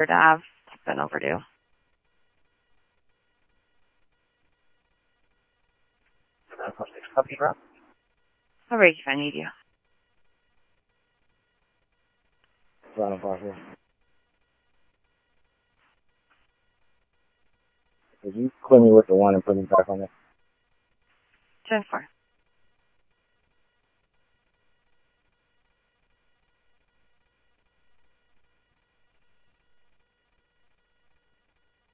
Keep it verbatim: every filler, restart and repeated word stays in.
Third Ave. It's been overdue. I'll break if I need you. Could you clear me with the one and put me back on there? ten four.